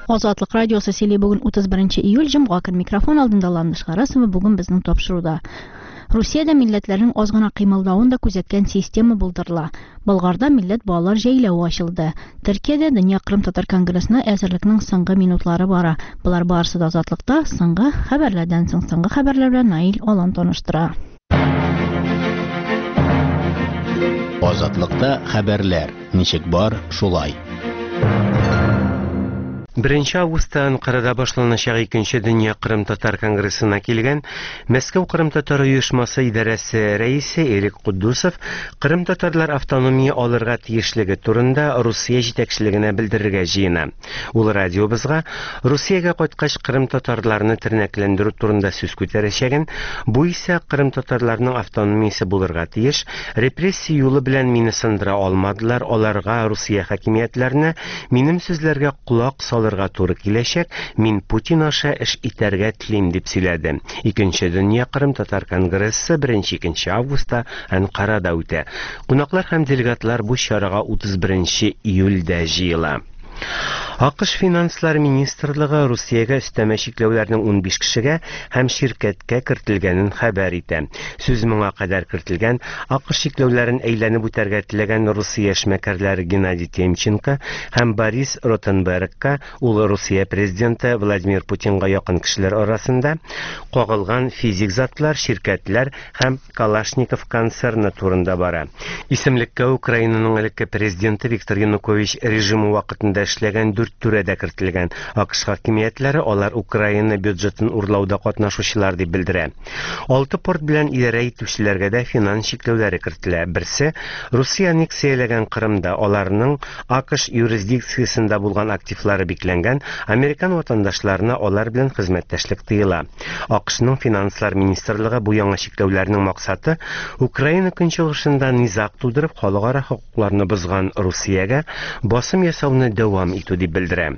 Азатлык радиосы сөйли бүген 31 июль җомга көн микрофон алдында Ландыш Харасова бүген безнең тапшыруда. Русиядә милләтләрнең аз гына кыймылдавын да күзәткән система булдырыла. Болгарда милләт балалар җәйләү ачылды. Төркиядә Дөнья Кырым-Татар конгрессына әзерлекнең соңгы минутлары бара. Булар барысы да Азатлыкта соңгы хәбәрләрдән соң соңгы хәбәрләр белән Наил Алан таныштыра. Азатлыкта хәбәрләр. Ничек бар, шулай. 1 августта Анкарада башланачак 2нче Дөнья Кырым-Татар конгрессына килгән Мәскәү Кырым-Татар оешмасы идарәсе рәисе Эрик Куддусов Кырым-Татарлар автономия алырга тиешлеге турында Русия җитәкчелегенә белдерергә җыена. Ул радиобызга Русиягә кайткач Кырым-Татарларны тернәкләндерү турында сүз күтәрәчәген, бу исә Кырым-Татарларның автономиясе булырга тиеш, репрессия юлы белән мине сындыра алмадылар, аларга Русия хакимиятләренә минем сүзләргә кулак салырга туры киләчәк, мин Путин аша эш итәргә телим дип сөйләде. 2нче Дөнья Кырым-Татар конгрессы 1-2 августта Анкарада үтә. Кунаклар һәм делегатлар бу чарага 31 июльдә җыела. АКШ финанслар министрлыгы Русиягә өстәмә чикләүләрнең 15 кешегә һәм ширкәткә кертелгәнен хәбәр итә. Сүз моңа кадәр кертелгән АКШ чикләүләрен әйләнеп үтәргә теләгән Русия эшмәкәрләре Геннадий Темченко һәм Борис Ротенбергка, ул Русия президенты Владимир Путинга якын кешеләр арасында кагылган физик затлар, ширкәтләр һәм Калашников концерны турында бара. Исемлеккә Украинаның элекке президенты Виктор Янукович режимы вакытында эшләгән 4 түрәдә кертелгән. АКШ хакимиятләре алар Украина бюджетын урлауда катнашучылар дип белдерә. 6 порт белән идарә итүчеләргә дә финанс чикләүләре кертелә. Берсе Русия аннексияләгән Кырымда аларның АКШ юрисдикциясендә булган активлары бикләнгән, американ ватандашларына алар белән хезмәттәшлек тыела. АКШның финанслар министрлыгы бу яңа чикләүләрнең максаты Украина көнчыгышында низак тудырып, халыкара хокукларны бозган Русиягә басым ясауны дәвам итү дип белдерә.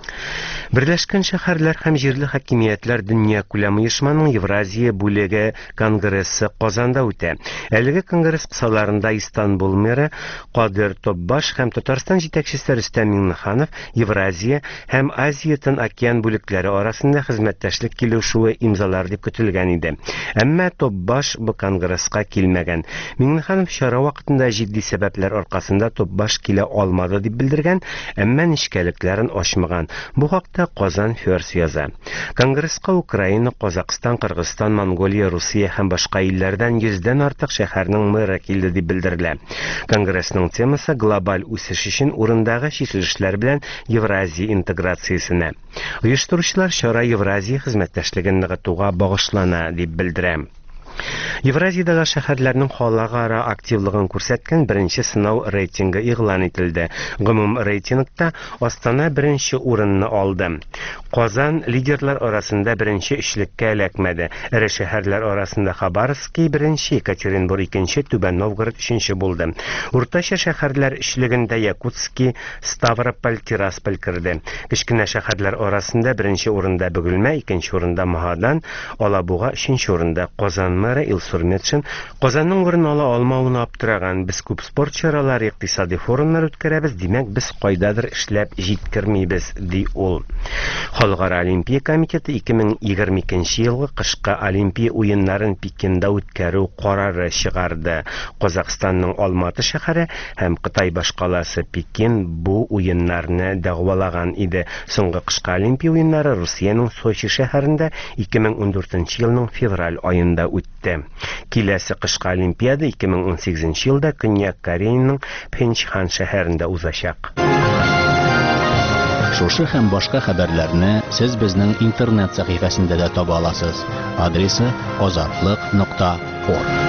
Берләшкән шәһәрләр һәм җирле хакимиятләр дөнья күләм оешманың Евразия бүлеге конгрессы Казанда үтә. Әлеге конгресс кысаларында Истанбул мэры Кадыр Топбаш һәм Татарстан җитәкчесе Рөстәм Миңнеханов Евразия һәм Азия Тын океан бүлекләре арасында хезмәттәшлек килешүе имзалар дип көтелгән иде. Әмма Топбаш бу конгресска килмәгән. Миңнеханов чара вакытында җитди сәбәпләр аркасында Топбаш килә алмады дип белдергән, әмма нишкәлекләрен ачмаган. Бу хакта Казан Ферс яза. Конгресска Украина, Казакстан, Кыргызстан, Монголия, Русия һәм башка илләрдән 100дән артык шәһәрнең мэры килде дип белдерелә. Конгрессның темасы глобаль үсеш өчен урындагы чишелешләр белән Евразия интеграциясенә. Оештыручылар чара Евразия хезмәттәшлеген ныгытуга багышлана дип белдерә. Евразиядәге шәһәрләрнең халыкара активлыгын күрсәткән беренче сынау рейтингы игълан ителде. Гомум рейтингта Астана беренче урынны алды. Казан лидерлар арасында беренче өчлеккә эләкмәде. Эре шәһәрләр арасында Хабаровский беренче, Екатеринбург икенче, Түбән Новгород өченче булды. Уртача шәһәрләр өчлегендә Якутский, Ставрополь, Тирасполь керде. Кечкенә шәһәрләр арасында беренче урында Бөгелмә, икенче урында Магадан, Алабуга, өченче урында Казан мэры Илсур Метшин. Казанның урын ала алмавына аптыраган, без күп спорт чаралары, икътисади форумнар үткәрәбез, димәк без кайдадыр эшләп җиткермибез, ди ул. Халыкара Олимпия комитеты 2022 елгы кышкы Олимпия уеннарын Пекинда үткәрү карары чыгарды. Казакстанның Алматы шәһәре һәм Кытай башкаласы Пекин бу уеннарны дәгъвалаган иде. Соңгы кышкы Олимпия уеннары Русиянең Сочи шәһәрендә 2014 елның февраль аенда үтте. Киләсе кышкы Олимпиада 2018 елда Көньяк Кореяның Пхенчхан шәһәрендә узачак. Шушы һәм башка хәбәрләрне сез безнең интернет сәхифәсендә дә таба аласыз. Адресы azatlyk.org.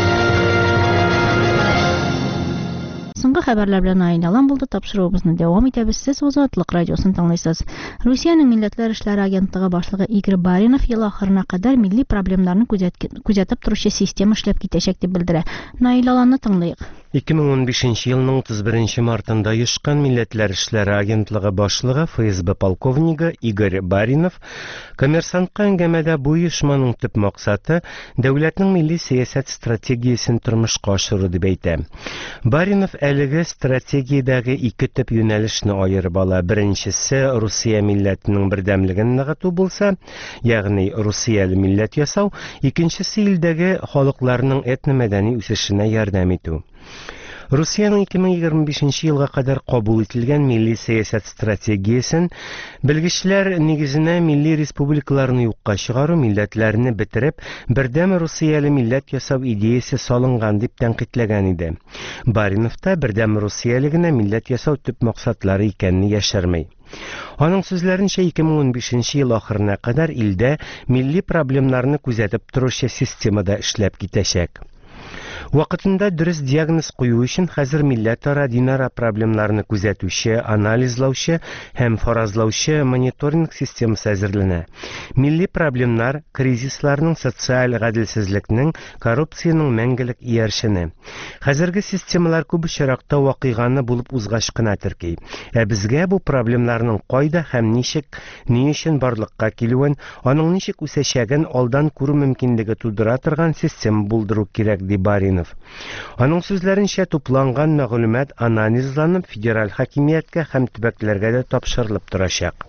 Соңгы хәбәрләр белән Айналан булды. Тапшыруыбызны дәвам итәбез. Сез Азатлык радиосын тыңлыйсыз. Русиянең милләтләр эшләре агентлыгы башлыгы Игорь Баринов ел ахырына кадәр милли проблемнарны күзәтеп торучы система эшләп китәчәк дип белдерә. Айналанны тыңлыйк. 2015 елның 31 мартында Оешкан Милләтләр эшләре агентлыгы башлыгы ФСБ полковнигы Игорь Баринов коммерсантка әңгәмәдә бу оешманың төп максаты дәүләтнең милли сәясәт стратегиясен тормышка ашыру дип әйтә. Баринов әлеге стратегиядәге ике төп юнәлешне аерып ала. Беренчесе Русия милләтенең бердәмлеген ныгыту булса, ягъни Русияле милләт ясау, икенчесе илдәге халыкларның этно-мәдәни үсешенә ярдәм итү. Русияның 2025 елга кадәр кабул ителгән милли сәясәт стратегиясен белгечләр нигезенә милли республикаларны юкка чыгару, милләтләрне бетереп, бердәм Русияле милләт ясау идеясе салынган дип тәнкыйтьләгән иде. Баринов та бердәм Русияле генә милләт ясау төп максатлары икәнне яшермәй. Аның сүзләренчә 2015 ел ахырына кадәр илдә милли проблемнарны күзәтеп торучы системада эшләп китәчәк. Вакытында дөрес диагноз кую өчен хәзер милләтара динара проблемнарны күзәтүче, анализлаучы һәм фаразлаучы мониторинг системасы әзерләнә. Милли проблемнар кризисларның, социаль гаделсезлекнең, коррупциянең мәңгелек ияршене. Хәзерге системалар күп очракта вакыйганы булып узгач кына терки. Ә безгә бу проблемнарның кайда һәм ничек, ни өчен барлыкка килүен, аның ничек үсәчәген алдан күрү мөмкинлеге тудыра торган система булдыру кирәк ди Баринов. Аның сүзләренчә тупланган мәгълүмат анализланып федераль хакимияткә һәм төбәкләргә дә тапшырылып торачак.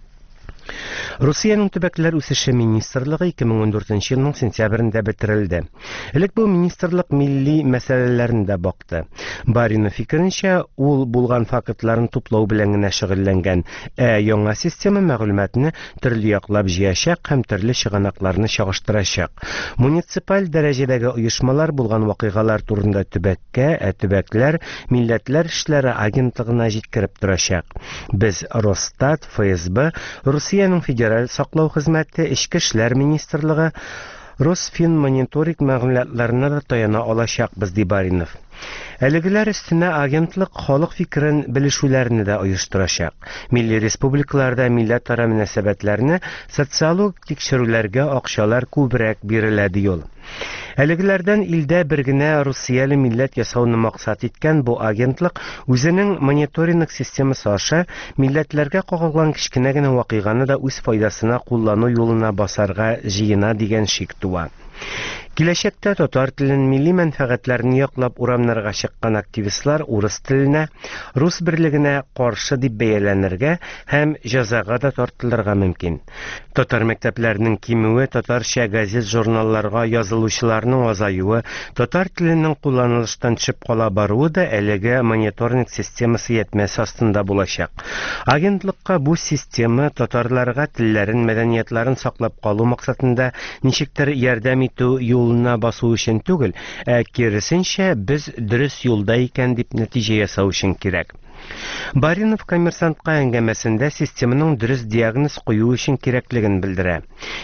Русияның төбәкләр үсеше министрлыгы 2014 елның сентябрендә бетерелде. Элек бу министрлык милли мәсьәләләрендә бакты. Баринов фикеренчә, ул булган фактларны туплау белән генә шөгыльләнгән, яңа система мәгълүматны төрле яклап җыячак һәм төрле чыганакларны чагыштырачак. Муниципаль дәрәҗәдәге оешмалар булган вакыйгалар турында төбәккә, төбәкләр милләтләр эшләре агентлыгына җиткереп торачак. Без Росстат, ФСБ, Русияның федераль саклау хезмәте, Эчке эшләр министрлыгы, Росфин мониторинг мәгълүматларына да таяна алачакбыз ди Баринов. Әлегеләр өстенә агентлык халык фикерен белешүләрне дә оештырачак. Милли республикаларда милләтара мөнәсәбәтләрне социаль тикшерүләргә акчалар күбрәк бирелә ди ул. Әлегеләрдән илдә бер генә Русияле милләт ясауны максат иткән бу агентлык үзенең мониторинг системасы аша милләтләргә кагылган кичкенә генә вакыйганы да үз файдасына куллану юлына басарга җыена дигән шик туа. Киләчәктә татар телен милли мәнфәгатьләрне яклап урамнарга чыккан активистлар урыс теленә, рус берлегенә каршы дип бәяләнергә һәм җәзага да тартылырга мөмкин. Татар мәктәпләренең кимүе, татарча газет-журналларга язылучыларның азаюы, татар теленең кулланылыштан төшеп кала баруы да әлеге мониторинг системасы ятмәсе астында булачак. Агентлыкка бу система татарларга телләрен, мәдәниятларын саклап калу максатында ничектер ярдәм итү юлына басу өчен түгел, киресенчә без дөрес юлда икән дип нәтиҗә ясау өчен кирәк. Баринов коммерсантка әңгәмәсендә системаның дөрес диагноз кую өчен кирәклеген белдерә.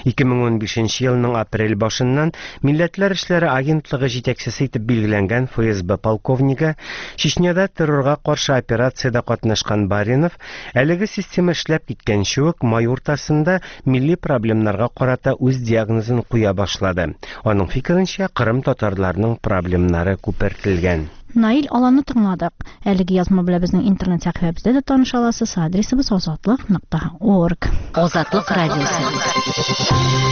2015 елның апрель башыннан Милләтләр эшләре агентлыгы җитәкчесе итеп билгеләнгән ФСБ полковнигы Чечняда террорга каршы операциядә катнашкан Баринов әлеге система эшләп киткәнче үк май уртасында милли проблемнарга карата үз диагнозын куя башлады. Аның фикеренчә, Кырым татарларының проблемнары күпертелгән. Наил Аланы тыңладык. Әлеге язма белән безнең интернет сәхифәбездә дә таныша аласыз. Адресыбыз azatlык.org. Азатлык радиосы.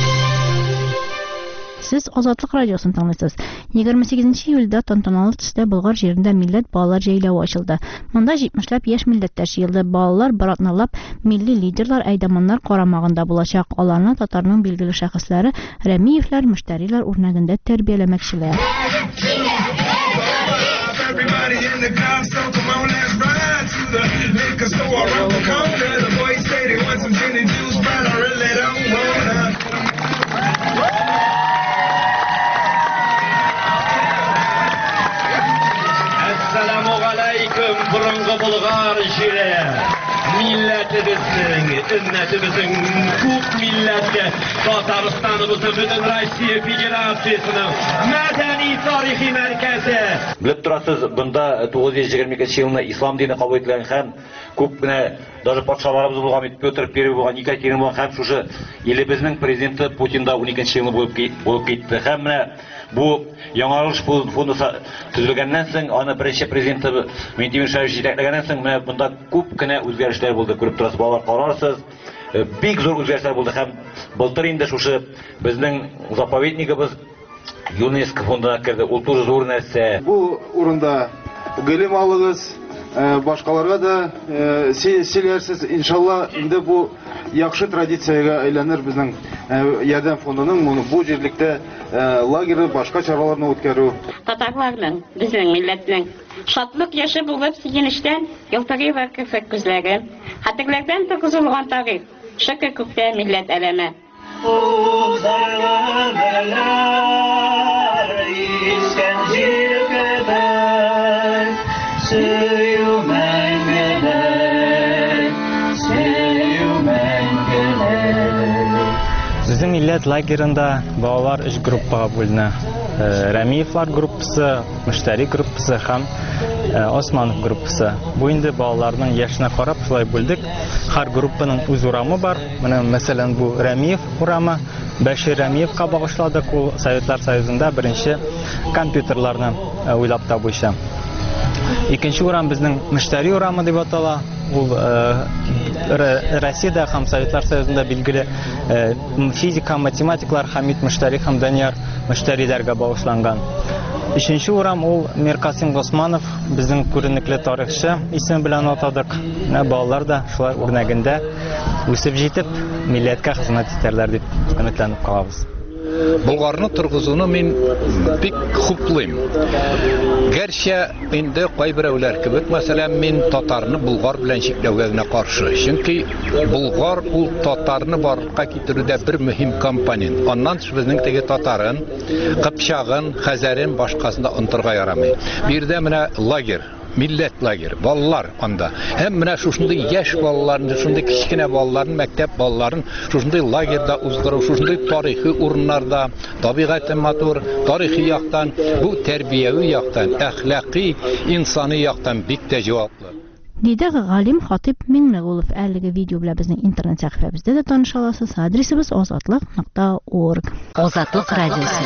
Сез Азатлык радиосын тыңлыйсыз. 28 июльдә тантаналы төстә Болгар җирендә милләт балалар җәйләве ачылды. Монда 70ләп яшь милләттәш җыелды. Балалар баратналап милли лидерлар, әйдәманнар карамагында булачак. Аларны татарның билгеле шәхесләре Рәмиевләр, Мөштәриләр үрнәгендә тәрбияләмәкчеләр. Everybody in the car, so come on, let's ride to the liquor store around the corner. The boys say they want some gin and juice, but I really don't wanna. Assalamu alaikum, burungu Bulgar җире. Милләтебезнең, өннәтебезнең күп милләтле Татарстаныбызның бөтен Россия Федерациясының мәдәни тарихи мәркәзе. Белеп торасыз, бында 922 елда ислам дине кабул ителгән һәм күп кенә даже патшаларыбыз булган Петр I булган, Екатерина булган һәм шушы илебезнең президенты Путин да 12 елда булып китте. Һәм менә bu яңарылыш фонды төзелгәннән соң, аны беренче президенты Ментимир Шәймиев җитәкләгәннән соң, менә бунда күп кенә үзгәрешләр булды. Күреп торасыз, балалар, карарсыз. Бик зур үзгәрешләр булды һәм былтыр инде шушы безнең заповеднигыбыз ЮНЕСКО фондына керде. Ул тоже зур нәрсә. Бу урында гыйлем алыгыз, башкаларга да сөйләрсез. Иншалла, инде бу яхшы традициягә әйләнер безнең ярдәм фондының бу җирлектә лагеры, башка чараларны үткәрү. Татарларның, безнең милләтнең шатлык яшы булып сөенештән елтыгы ва көфек күзләре. Хәтерләрдән төгезелгән тарих, шөкер күктә милләт әлеме. Bizim millet лагерында балалар 3 группага бүленә. Рәмиевлар группасы, Мөштәри группасы һәм Османов группасы. Бу инде балаларның яшенә карап шулай бүлдек. Һәр группаның үз урамы бар. Менә мәсәлән бу Рәмиев урамы. Бәшир Рәмиевка багышладык. Ул Советлар Союзында беренче компьютерларны уйлап табучы. Икенче урам безнең Мөштәри урамы дип атала. Ул Россиядә һәм Советлар Союзында билгеле физик һәм математиклар Хамид Мөштәри һәм Данияр Мөштәриләргә багышланган. Өченче урам ул Миркасим Госманов, безнең күренекле тарихчы исеме белән атадык. Балалар да шулар үрнәгендә үсеп җитеп, милләткә хезмәт итәрләр дип өметләнеп калабыз. Булгарны торгызуны мин бик хуплыйм. Гәрчә инде кайберәүләр кебек, мәсәлән, мин татарны булгар белән чикләүгә генә каршы. Чөнки булгар ул татарны барлыкка китерүдә бер мөһим компонент. Аннан безнең теге татарын, кыпчагын, хәзәрен башкасында онтырга ярамый. Бу yerдә менә лагерь, милләт лагерь, балалар анда. Һәм менә шушындый яшь балаларны, шушындый кичкенә балаларын, мәктәп балаларын шушындый лагерьда уздыру, шушындый тарихи урыннарда, табигатьтән матур, тарихи яктан, бу тәрбияви яктан, әхлакый, инсани яктан бик тә җаваплы. Диде галим Хатип Миңнегулов. Әлеге видео белән безнең интернет сәхифәбездә дә таныша аласыз. Адресыбыз azatlıq.org. Азатлык радиосы.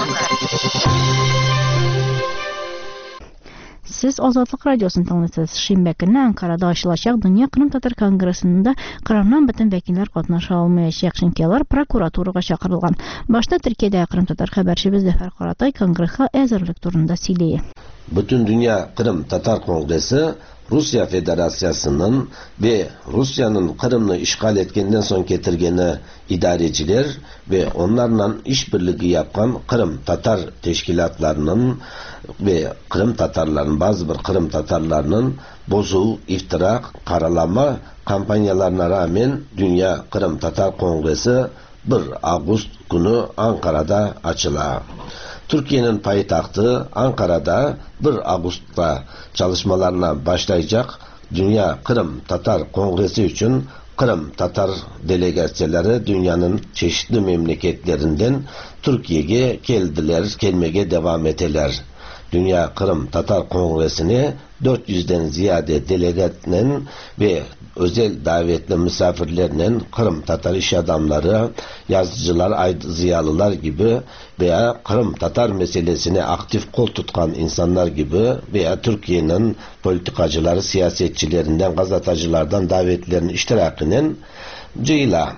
Siz Azadlık Radyosu'nu tanıtıyorsunuz. Şinbə günü Ankara'da açılacaq Dünya Kırım Tatar Kongressində Qırımdan bütün vəkillər qatnaşa almayacaq, çünki onlar prokuraturaya çağırılған. Başta Türkiye'də Kırım Tatar xəbərçimiz Zəfər Qaratay kongressa əzirlik turunda söyləyir. Bütün Dünya Kırım Tatar Kongresi Rusya Federasyası'nın ve Rusya'nın Kırım'ı işgal etkenden son getirgeni idareciler ve onlarla işbirliği yapan Kırım Tatar teşkilatlarının ve Kırım Tatarlarının, bazı bir Kırım Tatarlarının bozuğu, iftira, karalama kampanyalarına rağmen Dünya Kırım Tatar Kongresi 1 Ağustos günü Ankara'da açılıyor. Türkiye'nin payitahtı Ankara'da 1 Ağustos'ta çalışmalarına başlayacak Dünya Kırım Tatar Kongresi için Kırım Tatar delegasyonları dünyanın çeşitli memleketlerinden Türkiye'ye gelmeye devam ederler. Dünya Kırım Tatar Kongresi'ne 400'den ziyade delegatla ve özel davetli misafirlerle Kırım Tatar iş adamları, yazıcılar, ziyalılar gibi veya Kırım Tatar meselesine aktif kol tutkan insanlar gibi veya Türkiye'nin politikacıları, siyasetçilerinden, gazetecilerden davetlilerin iştirakının cıyla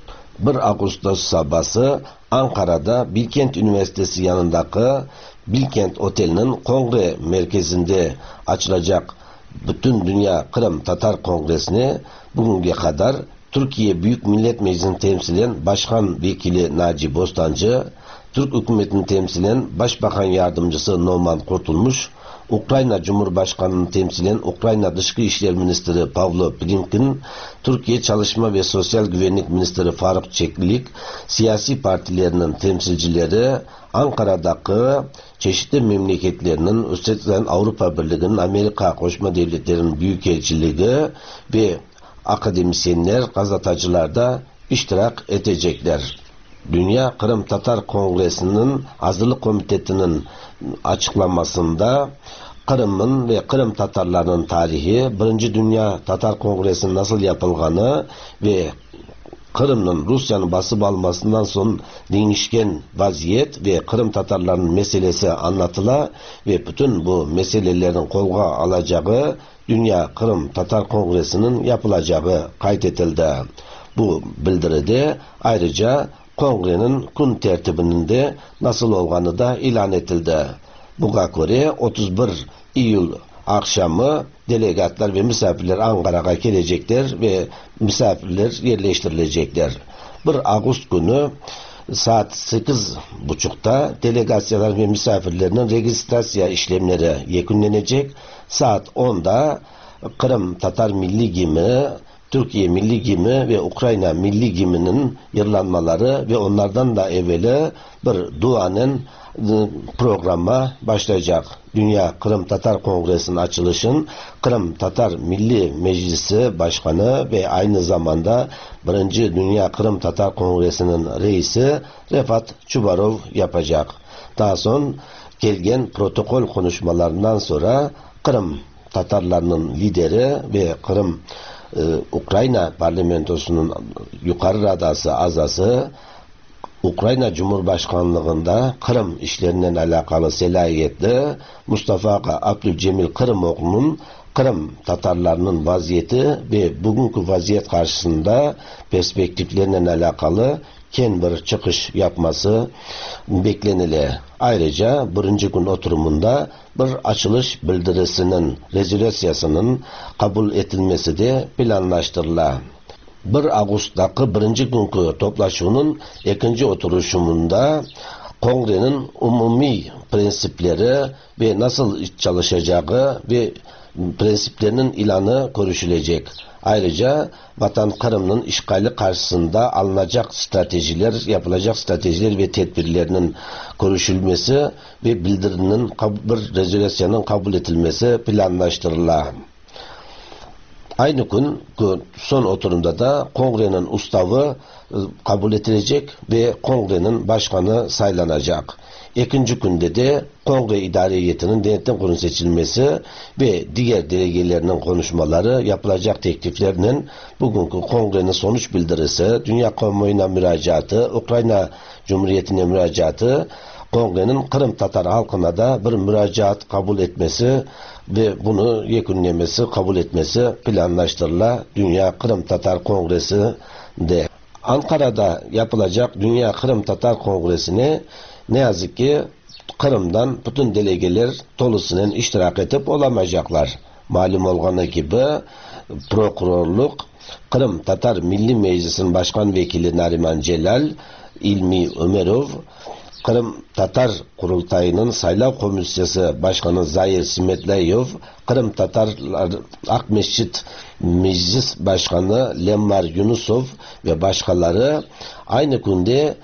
1 Ağustos sabahı Ankara'da Bilkent Üniversitesi yanındaki Bilkent Oteli'nin kongre merkezinde açılacak bütün Dünya Kırım Tatar Kongresi'ne bugüne kadar Türkiye Büyük Millet Meclisi'ni temsilen Başkan Vekili Naci Bostancı, Türk hükümetini temsilen Başbakan Yardımcısı Numan Kurtulmuş, Ukrayna Cumhurbaşkanı'nı temsilen Ukrayna Dışişleri İşler Ministri Pavlo Blinken, Türkiye Çalışma ve Sosyal Güvenlik Ministri Faruk Çeklik, siyasi partilerinin temsilcileri, Ankara'daki çeşitli memleketlerinin, özellikle Avrupa Birliği'nin, Amerika Koşma Devletleri'nin büyükelçiliği ve akademisyenler, gazeteciler de iştirak edecekler. Dünya Kırım Tatar Kongresi'nin Hazırlık Komitesi'nin açıklamasında Kırım'ın ve Kırım Tatarlarının tarihi, 1. Dünya Tatar Kongresi'nin nasıl yapılganı ve Kırım'ın Rusya'nın basıp almasından son değişken vaziyet ve Kırım Tatarlarının meselesi anlatıla ve bütün bu meselelerin kolga alacağı Dünya Kırım Tatar Kongresi'nin yapılacağı kaydetildi. Bu bildiride ayrıca kongrenin gün tertibinin de nasıl olganı da ilan etildi. Buga göre 31 Eylül akşamı delegatlar ve misafirler Ankara'ya gelecekler ve misafirler yerleştirilecekler. 1 Ağustos günü saat 8.30'da delegasyalar ve misafirlerinin registrasyon işlemleri yekünlenecek. Saat 10'da Kırım Tatar Milli Gimi, Türkiye Milli Gimi ve Ukrayna Milli Gimi'nin yırlanmaları ve onlardan da evveli bir duanın programa başlayacak. Dünya Kırım Tatar Kongresi'nin açılışın Kırım Tatar Milli Meclisi Başkanı ve aynı zamanda 1. Dünya Kırım Tatar Kongresi'nin reisi Refat Çubarov yapacak. Daha sonra gelgen protokol konuşmalarından sonra Kırım Tatarlarının lideri ve Kırım Ukrayna parlamentosunun yukarı radası azası Ukrayna Cumhurbaşkanlığında Kırım işlerinden alakalı selahiyetli Mustafa Abdülcemil Kırımoğlu'nun Kırım Tatarlarının vaziyeti ve bugünkü vaziyet karşısında perspektiflerinden alakalı kendi bir çıkış yapması beklenili. Ayrıca 1. gün oturumunda bir açılış bildirisinin rezolüsyasının kabul edilmesi de planlaştırıla. 1 Ağustos'taki 1. günkü toplaşımının 2. oturuşunda kongrenin umumi prensipleri ve nasıl çalışacağı ve prensiplerinin ilanı görüşülecek. Ayrıca Vatan Kırım'ın işgali karşısında alınacak stratejiler, yapılacak stratejiler ve tedbirlerinin görüşülmesi ve bildirinin bir rezolüsyonun kabul edilmesi planlaştırıla. Aynı gün son oturumda da kongrenin ustavı kabul edilecek ve kongrenin başkanı saylanacak. 2. günde de kongre idare heyetinin denetim kurulu seçilmesi ve diğer delegelerinin konuşmaları, yapılacak tekliflerinin bugünkü kongrenin sonuç bildirisi, dünya kamuoyuna müracaatı, Ukrayna Cumhuriyeti'ne müracaatı, kongrenin Kırım Tatar halkına da bir müracaat kabul etmesi ve bunu yekünlemesi, kabul etmesi planlaştırıla Dünya Kırım Tatar Kongresi'nde. Ankara'da yapılacak Dünya Kırım Tatar Kongresi'ne ne yazık ki Kırım'dan bütün delegeler tolusunun iştirak edip olamayacaklar. Malum olduğu gibi prokurorluk Kırım Tatar Milli Meclisi'nin Başkan Vekili Nariman Celal, İlmi Ömerov, Kırım Tatar Kurultayı'nın Saylav Komisyası Başkanı Zahir Simetlayov, Kırım Tatarlar Akmeşit Meclis Başkanı Lemmar Yunusov ve başkaları aynı günde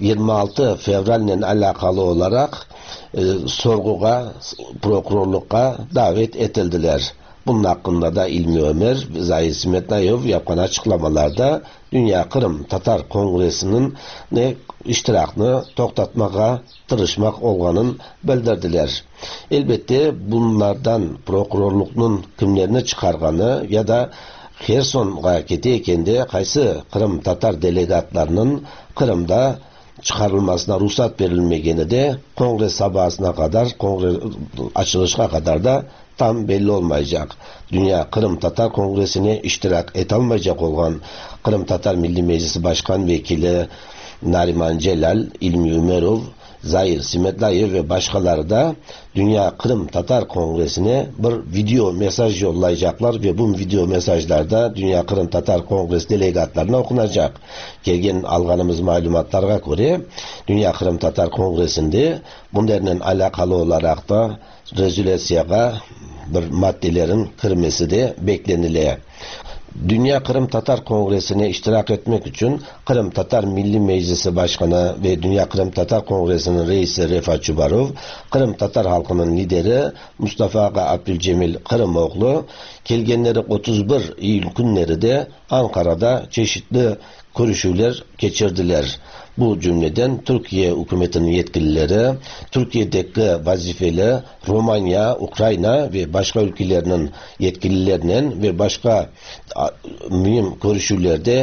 26 Fevral'le alakalı olarak sorguya, prokurorluğa davet edildiler. Bunun hakkında da İlmi Ömer ve Zahir Simetlayov yapılan açıklamalarda Dünya Kırım Tatar Kongresi'nin iştirakını toktatmaya tırışmak olganın bildirdiler. Elbette bunlardan prokurorluğun kimlerini çıkarganı ya da Kherson'a keteyken de kaysı Kırım Tatar delegatlarının Kırım'da çıkarılmasına ruhsat verilmegeni de kongre sabahına kadar, kongre açılışına kadar da tam belli olmayacak. Dünya Kırım Tatar Kongresi'ne iştirak etalmayacak olan Kırım Tatar Milli Meclisi Başkan Vekili Nariman Celal, İlmi Ömerov, Zahir Simetlayev ve başkaları da Dünya Kırım Tatar Kongresi'ne bir video mesaj yollayacaklar ve bu video mesajlarda Dünya Kırım Tatar Kongresi delegatlarına okunacak. Gelgen alganımız malumatlara göre Dünya Kırım Tatar Kongresi'nde bunlarla alakalı olarak da rezolüsyona bir maddelerin kirmesi de bekleniliyor. Dünya Kırım Tatar Kongresi'ne iştirak etmek için Kırım Tatar Milli Meclisi Başkanı ve Dünya Kırım Tatar Kongresi'nin reisi Refat Çubarov, Kırım Tatar halkının lideri Mustafa Abdülcemil Kırımoğlu, kelgenleri 31 Eylül günleri de Ankara'da çeşitli görüşüler geçirdiler. Bu cümleden Türkiye hükümetinin yetkilileri, Türkiye'deki vazifeli Romanya, Ukrayna ve başka ülkelerinin yetkililerinin ve başka mühim görüşülerde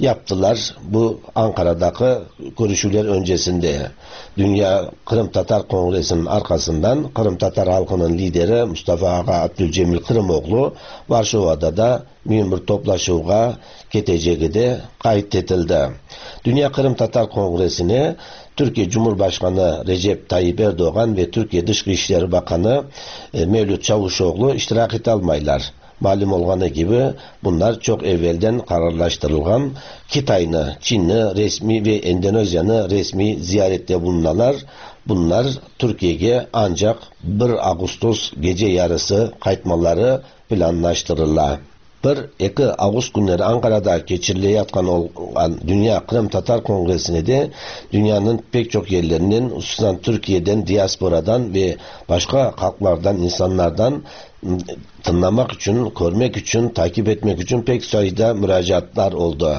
yaptılar bu Ankara'daki görüşüler öncesinde. Dünya Kırım Tatar Kongresi'nin arkasından Kırım Tatar halkının lideri Mustafa Ağa Abdülcemil Kırımoğlu Varşova'da da mühim bir toplaşığa keteceği de kayıt edildi. Dünya Kırım Tatar Kongresi'ne Türkiye Cumhurbaşkanı Recep Tayyip Erdoğan ve Türkiye Dışişleri İşleri Bakanı Mevlüt Çavuşoğlu iştirak et almaylar. Malum olğanı gibi bunlar çok evvelden kararlaştırılgan Kitay'ını, Çin'i resmi ve Endonezya'nı resmi ziyarette bulunalar. Bunlar Türkiye'ye ancak 1 Ağustos gece yarısı kaytmaları planlaştırırlar. 1-2 Ağustos günleri Ankara'da geçirilayotgan olan Dünya Kırım Tatar Kongresi'ne de dünyanın pek çok yerlerinden, hususan Türkiye'den, diasporadan ve başka halklardan, insanlardan tınlamak için, görmek için, takip etmek için pek sayıda müracaatlar oldu.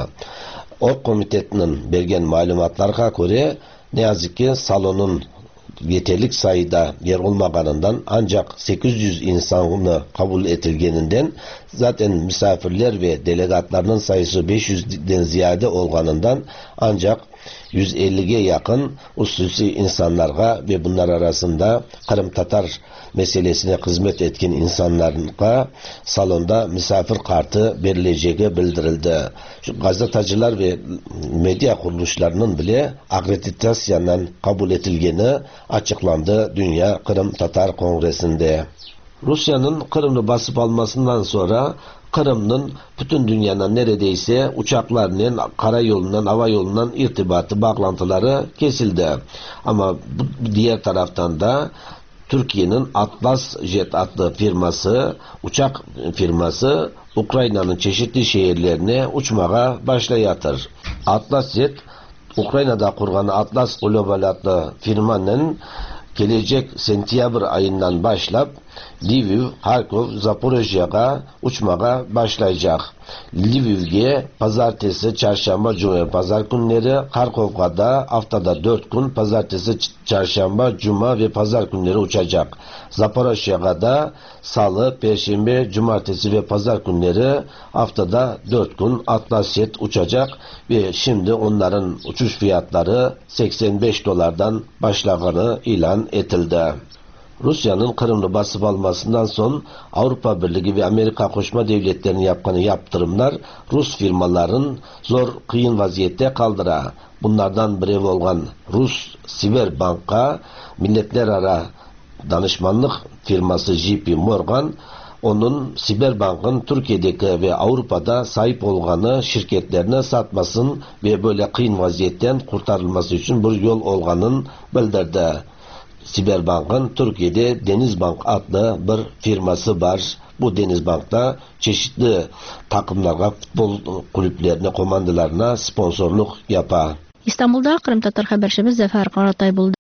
O komitenin bergen malumatlarga göre ne yazık ki salonun yeterlik sayıda yer olmaganından ancak 800 insanı kabul edilgeninden zaten misafirler ve delegatlarının sayısı 500'den ziyade olganından ancak 150'ye yakın hususi insanlarga ve bunlar arasında Kırım Tatar meselesine hizmet etkin insanlarga salonda misafir kartı verileceği bildirildi. Şu gazeteciler ve medya kuruluşlarının bile akreditasyondan kabul edilgeni açıklandı Dünya Kırım Tatar Kongresi'nde. Rusya'nın Kırım'ı basıp almasından sonra Kırım'ın bütün dünyanın neredeyse uçaklarının, karayolundan, hava yolundan irtibatı, bağlantıları kesildi. Ama bu diğer taraftan da Türkiye'nin Atlas Jet adlı firması, uçak firması Ukrayna'nın çeşitli şehirlerine uçmaya başlayatır. Atlas Jet, Ukrayna'da kurgan Atlas Global adlı firmanın gelecek sentyabr ayından başlap Lviv, Harkov, Zaporojye'ga uçmaya başlayacak. Lviv'ge pazartesi, çarşamba, cuma, pazar günleri, Harkov'a da haftada 4 gün pazartesi, çarşamba, cuma ve pazar günleri uçacak. Zaporojye'ga da salı, perşembe, cumartesi ve pazar günleri haftada 4 gün Atlas Jet uçacak ve şimdi onların uçuş fiyatları $85'dan başladığını ilan edildi. Rusya'nın Kırım'ı basıp almasından son Avrupa Birliği ve Amerika Koşma Devletleri'nin yapkanı yaptırımlar Rus firmaların zor kıyın vaziyette kaldıra. Bunlardan biri olan Rus Siberbank'a milletler ara danışmanlık firması JP Morgan onun Siberbank'ın Türkiye'deki ve Avrupa'da sahip olganı şirketlerine satmasın ve böyle kıyın vaziyetten kurtarılması için bir yol olganın bildirdi. Siberbank'ın Türkiye'de Denizbank adlı bir firması var. Bu Denizbank'ta çeşitli takımlarga, futbol kulüplerine, komandalarına sponsorluk yapar. İstanbul'da Kırım Tatar haberçimiz Zafer Karatay buldu.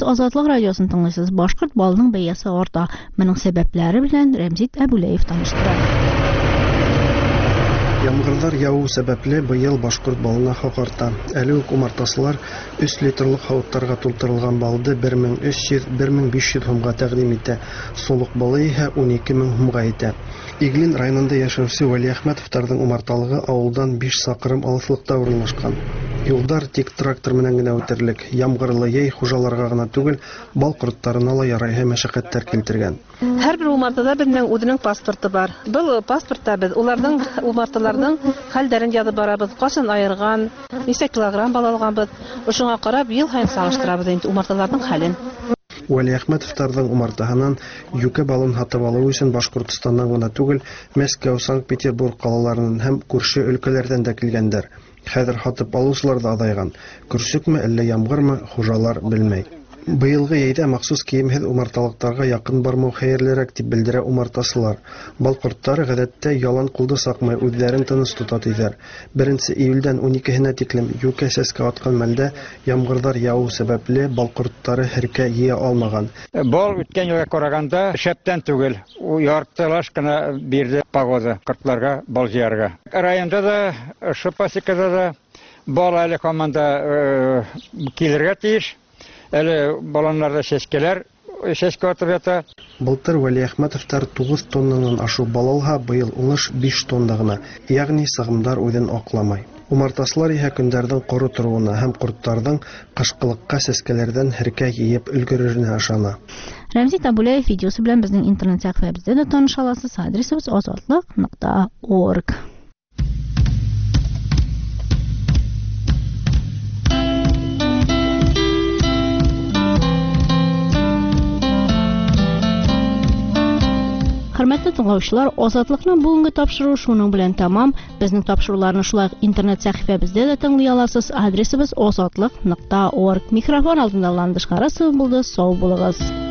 Сез Азатлык радиосын тыңлыйсыз. Башкорт балының бәясе арта. Моның сәбәпләре белән Рәмзит Әбүләев таныштыра. Ямгырлар яву сәбәпле быел башкорт балына хак арта. Әле үк умартасылар 3 литрлык хавыттарга тултырылган балды 1300-1500 сумга тәкъдим итә. Солык балы иһә 12000 сумга итә. Иглин районында яшәүче Вали Әхмәтовтарның умарталыгы авылдан 5 сакрым алыслыкта урнашкан. Юлдар тик трактор менән генә үтерлек. Ямгырлы яй хуҗаларга гына түгел, бал корттарына ла ярайга мәшәкатьтәр килтергән. Һәрбер умартада безнең үзенең паспорты бар. Был паспортта без уларның умарталарның хәлдәрен язып барабыз. Кашын айырган, ничә килограмм бал алганбыз. Ошуңа карап ел һәм сагыштырабыз инде умарталарның хәлен. Вали Әхмәтовтарның умартаһынан юкә балын һатып алу өчен Башкортстаннан гына түгел, Мәскәү, Санкт-Петербург калаларынан һәм күрше өлкәләрдән дә килгәннәр. Хәзер һатып алучылар да азайган. Көрсөкме, әллә ямгырмы, хуҗалар белмәй. Быелгы яйда махсус киемһез умарталыктарга якын бармау хәерлерәк дип белдерә умартасылар. Бал корттары гадәттә ялан кулды сакмай үзләрен тыныч тота диләр. 1 июльдән 12-һенә тиклем юкә сәскә аткан мәлдә ямгырлар яву сәбәпле бал корттары хәркә йыя алмаган. Бал үткән елга караганда шәптән түгел. Яртылаш кына бирде погода кортларга бал җыярга. Районда да Шапасикада да бал әле команда килергә тиеш. Әле баланнарда шәскә атып ята. Былтыр Вали Әхмәтовтар 9 тоннанан ашу бал алга, быел уңыш 5 тонна гына. Ягъни сыгымдар үҙен акламай. Умартасылар иһә көндәрдән коры торуына һәм корттарның кышкылыкка сәскәләрдән хәркә йыеп өлгерүенә ышана. Рәмзит Әбүләев видеосы белән безнең интернет сәхифәбездә дә таныша аласыз. Адресыбыз azatlyk.org. Хөрмәтле тыңлаучылар, Азатлыкның бүгенге тапшыруы шуның белән тәмам. Безнең тапшыруларны шулай интернет сәхифәбездә дә тыңлый аласыз. Адресыбыз azatlyk.org. Микрофон алдында Ландыш Карасов булды. Сау булыгыз.